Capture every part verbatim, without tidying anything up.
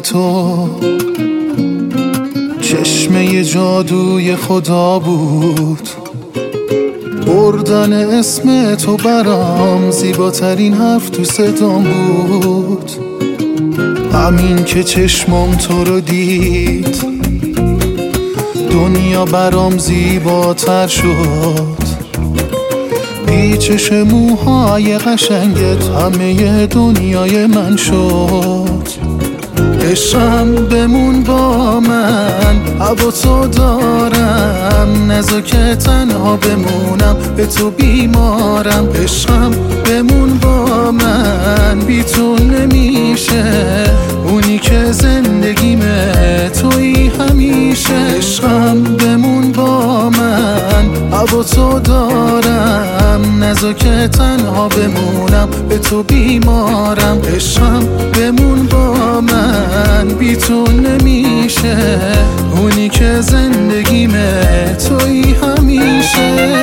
تو چشمه جادوی خدا بود، بردن اسم تو برام زیباترین حرف تو صدام بود. همین که چشمم تو رو دید دنیا برام زیباتر شد. پیچش موهای قشنگت همه دنیای من شد. عشقم بمون با من، هوا تو دارم، نزا که تنها بمونم، به تو بیمارم. عشقم بمون با من، بی تو نمیشه، اونی که زندگیمه تویی همیشه. عشقم بمون با من، هوا تو دارم، نزا که تنها بمونم، به تو بیمارم. عشقم بمون با من، بی تو نمیشه، اونی که زندگیمه تویی همیشه.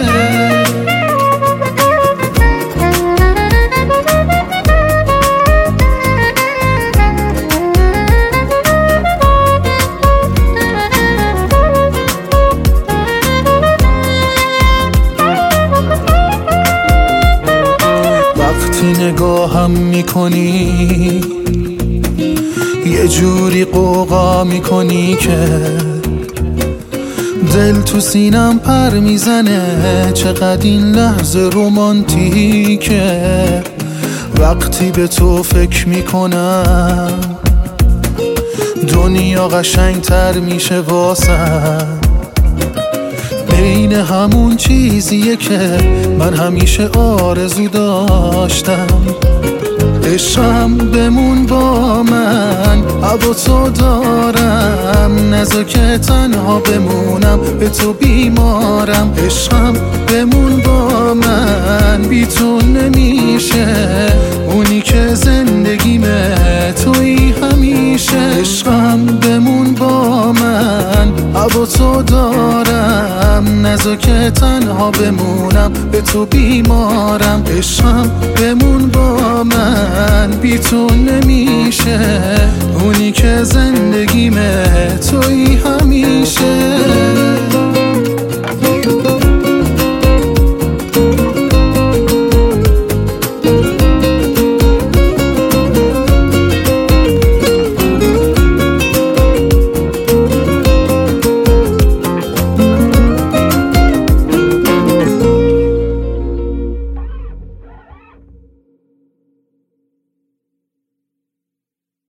وقتی نگاهم میکنی یه جوری قوقا میکنی که دل تو سینم پر میزنه. چقدر این لحظه رومانتیکه. وقتی به تو فکر میکنم دنیا قشنگتر میشه واسم. عین همون چیزیه که من همیشه آرزو داشتم. عشقم بمون با من، هوا تو دارم، نزا که تنها بمونم، به تو بیمارم. عشقم بمون با من، بی تو نمیشه، اونی که زندگیمه تویی همیشه. عشقم بمون با من، هوا تو دارم، نزا که تنها بمونم، به تو بیمارم. عشقم بمون با من، بی تو نمیشه، اونی که زندگیمه تویی همیشه.